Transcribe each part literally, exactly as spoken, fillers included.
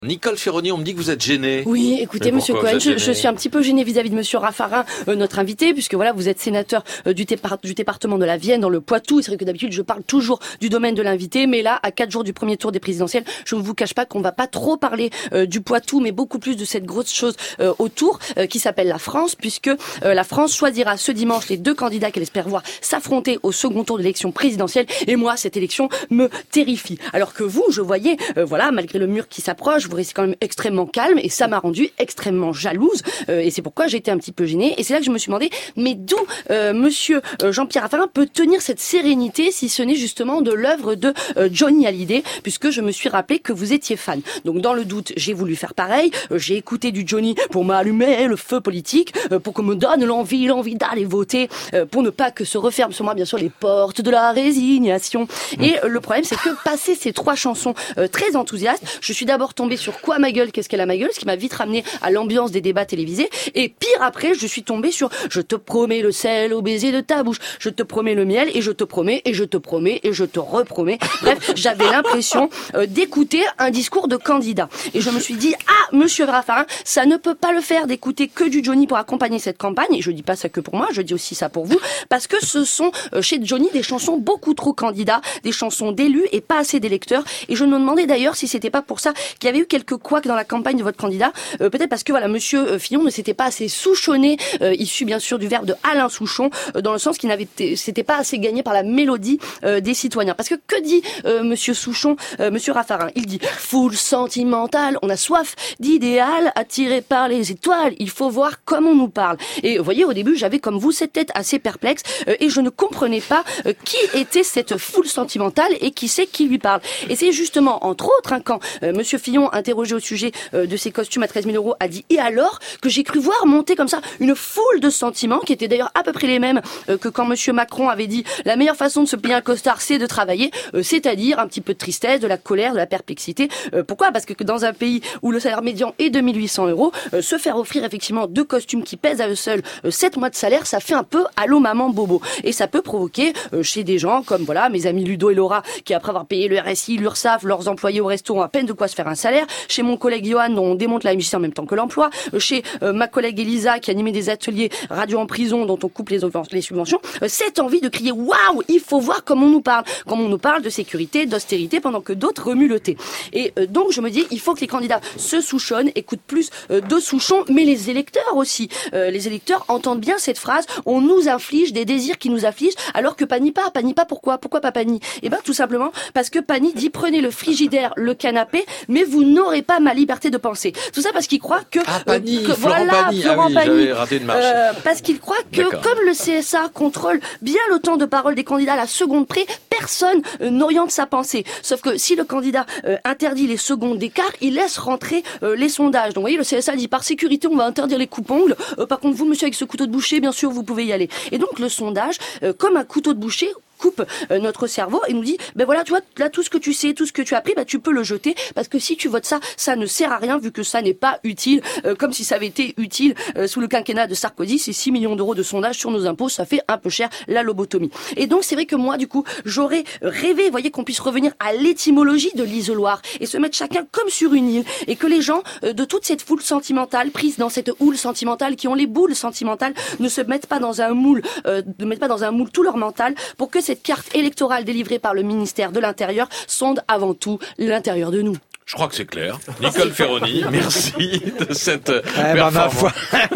Nicole Ferroni, on me dit que vous êtes gênée. Oui, écoutez, Monsieur Cohen, je, je suis un petit peu gênée vis-à-vis de Monsieur Raffarin, euh, notre invité, puisque voilà, vous êtes sénateur euh, du, départ, du département de la Vienne, dans le Poitou. C'est vrai que d'habitude, je parle toujours du domaine de l'invité, mais là, à quatre jours du premier tour des présidentielles, je ne vous cache pas qu'on va pas trop parler euh, du Poitou, mais beaucoup plus de cette grosse chose euh, autour, euh, qui s'appelle la France, puisque euh, la France choisira ce dimanche les deux candidats qu'elle espère voir s'affronter au second tour de l'élection présidentielle. Et moi, cette élection me terrifie. Alors que vous, je voyais, euh, voilà, malgré le mur qui s'approche, vous restez quand même extrêmement calme, et ça m'a rendue extrêmement jalouse, euh, et c'est pourquoi j'ai été un petit peu gênée, et c'est là que je me suis demandé, mais d'où euh, monsieur euh, Jean-Pierre Raffarin peut tenir cette sérénité si ce n'est justement de l'œuvre de euh, Johnny Hallyday, puisque je me suis rappelé que vous étiez fan. Donc dans le doute, j'ai voulu faire pareil, euh, j'ai écouté du Johnny pour m'allumer le feu politique, euh, pour qu'on me donne l'envie, l'envie d'aller voter, euh, pour ne pas que se referment sur moi, bien sûr, les portes de la résignation. Et euh, le problème, c'est que passé ces trois chansons euh, très enthousiastes, je suis d'abord tombée sur Quoi ma gueule, qu'est-ce qu'elle a ma gueule, ce qui m'a vite ramené à l'ambiance des débats télévisés. Et pire après, je suis tombée sur Je te promets le sel au baiser de ta bouche, je te promets le miel, et je te promets, et je te promets, et je te repromets. Bref, j'avais l'impression euh, d'écouter un discours de candidat. Et je me suis dit, ah, monsieur Raffarin, ça ne peut pas le faire d'écouter que du Johnny pour accompagner cette campagne. Et je dis pas ça que pour moi, je dis aussi ça pour vous, parce que ce sont euh, chez Johnny des chansons beaucoup trop candidats, des chansons d'élus et pas assez d'électeurs. Et je me demandais d'ailleurs si c'était pas pour ça qu'il y avait eu quelques couacs dans la campagne de votre candidat, euh, peut-être parce que voilà, monsieur Fillon ne s'était pas assez souchonné, euh, issu bien sûr du verbe de Alain Souchon, euh, dans le sens qu'il n'avait, c'était pas assez gagné par la mélodie euh, des citoyens. Parce que que dit euh, monsieur Souchon, euh, monsieur Raffarin? Il dit foule sentimentale, on a soif d'idéal, attiré par les étoiles, il faut voir comme on nous parle. Et vous voyez, au début, j'avais comme vous cette tête assez perplexe, euh, et je ne comprenais pas euh, qui était cette foule sentimentale et qui c'est qui lui parle. Et c'est justement, entre autres, hein, quand euh, monsieur Fillon, interrogé au sujet euh, de ses costumes à treize mille euros, a dit et alors, que j'ai cru voir monter comme ça une foule de sentiments qui étaient d'ailleurs à peu près les mêmes euh, que quand monsieur Macron avait dit la meilleure façon de se payer un costard c'est de travailler, euh, c'est-à-dire un petit peu de tristesse, de la colère, de la perplexité. Euh, pourquoi? Parce que dans un pays où le salaire médian est deux mille huit cents euros, euh, se faire offrir effectivement deux costumes qui pèsent à eux seuls euh, sept mois de salaire, ça fait un peu allô maman bobo. Et ça peut provoquer euh, chez des gens comme voilà mes amis Ludo et Laura qui après avoir payé le R S I, l'URSSAF, leurs employés au resto ont à peine de quoi se faire un salaire, chez mon collègue Johan dont on démonte la M J C en même temps que l'emploi, euh, chez euh, ma collègue Elisa qui animait des ateliers radio en prison dont on coupe les, les subventions, euh, cette envie de crier waouh, il faut voir comment on nous parle, comme on nous parle de sécurité, d'austérité pendant que d'autres remuent le thé. Et euh, donc je me dis il faut que les candidats se souchonnent, écoutent plus euh, de Souchon, mais les électeurs aussi. Euh, les électeurs entendent bien cette phrase, on nous inflige des désirs qui nous affligent, alors que Pani pas, Pani pas pourquoi Pourquoi pas Pani? Eh ben tout simplement parce que Pani dit prenez le frigidaire, le canapé, mais vous n'aurez pas ma liberté de penser. Tout ça parce qu'il croit que, ah, Pani, euh, que Florent voilà, Pani. Florent ah oui, Pani, j'avais raté une marche. Euh, parce qu'il croit que D'accord. Comme le C S A contrôle bien le temps de parole des candidats à la seconde près, personne euh, n'oriente sa pensée. Sauf que si le candidat euh, interdit les secondes d'écart, il laisse rentrer euh, les sondages. Donc vous voyez, le C S A dit par sécurité on va interdire les coupes-ongles. Euh, par contre vous, monsieur, avec ce couteau de boucher, bien sûr vous pouvez y aller. Et donc le sondage, euh, comme un couteau de boucher, coupe euh, notre cerveau et nous dit ben voilà, tu vois, là tout ce que tu sais, tout ce que tu as appris, ben tu peux le jeter parce que si tu votes ça, ça ne sert à rien vu que ça n'est pas utile, euh, comme si ça avait été utile euh, sous le quinquennat de Sarkozy, c'est six millions d'euros de sondage sur nos impôts, ça fait un peu cher la lobotomie. Et donc c'est vrai que moi du coup, j'aurais rêvé, vous voyez, qu'on puisse revenir à l'étymologie de l'isoloir et se mettre chacun comme sur une île et que les gens euh, de toute cette foule sentimentale prise dans cette houle sentimentale, qui ont les boules sentimentales, ne se mettent pas dans un moule, euh, ne mettent pas dans un moule tout leur mental pour que cette carte électorale délivrée par le ministère de l'Intérieur sonde avant tout l'intérieur de nous. Je crois que c'est clair. Nicole Ferroni, merci de cette eh ben, ma foi.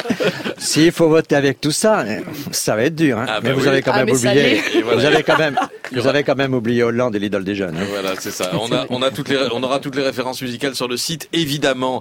S'il faut voter avec tout ça, ça va être dur. Hein. Ah ben mais oui. Vous avez quand même ah, oublié. Voilà. Vous avez quand même, vous avez quand même oublié Hollande et l'idole des jeunes. Hein. Voilà, c'est ça. On a, on a toutes les, on aura toutes les références musicales sur le site, évidemment.